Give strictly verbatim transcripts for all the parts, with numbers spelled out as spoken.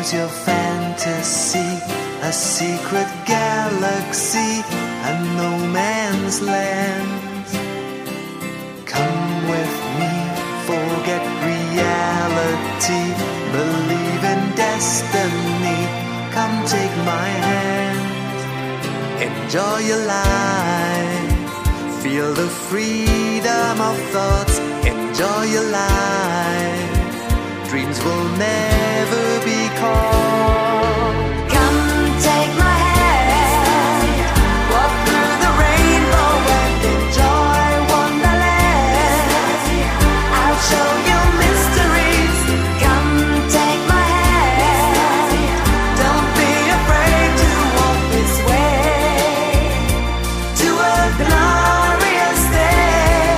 Choose your fantasy, a secret galaxy, a no man's land. Come with me, forget reality, believe in destiny. Come take my hand, enjoy your life, feel the freedom of thoughts. Enjoy your life, dreams will never be caught. Come take my hand, walk through the rainbow and enjoy Wonderland. I'll show you mysteries. Come take my hand, don't be afraid to walk this way to a glorious day.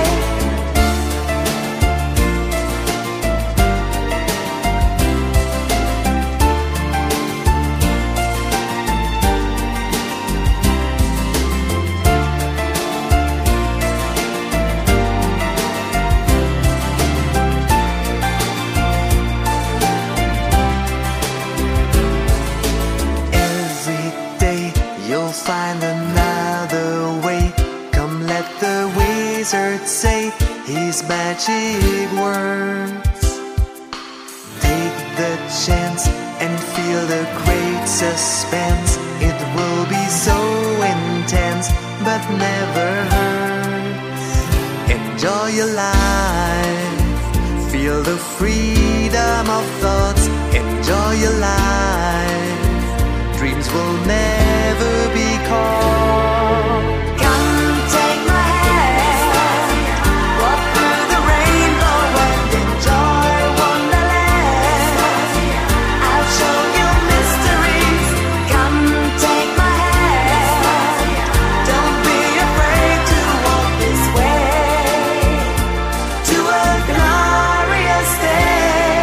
Every day you'll find another way. Come let the wizard say his magic words. Take the chance and feel the great suspense. It will be so intense but never hurts. Enjoy your life, feel the freedom of thoughts. Enjoy your life, dreams will never be caught. Come take my hand, walk through the rainbow and enjoy Wonderland. I'll show you mysteries. Come take my hand, don't be afraid to walk this way to a glorious day.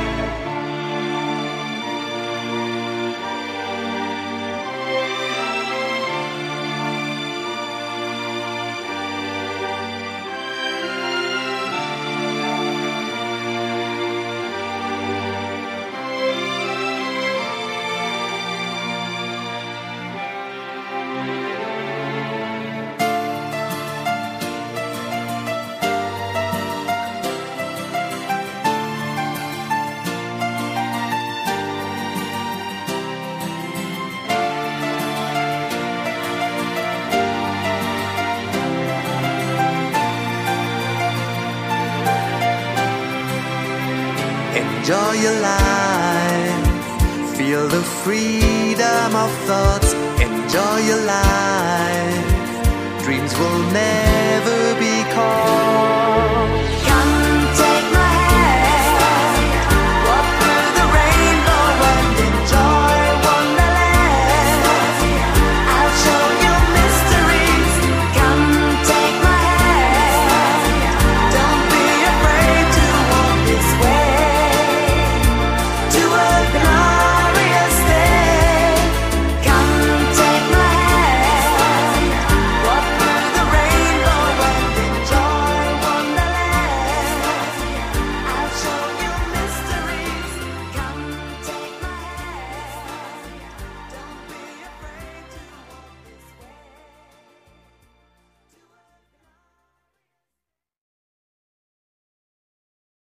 Enjoy your life, feel the freedom of thoughts. Enjoy your life, dreams will never be caught.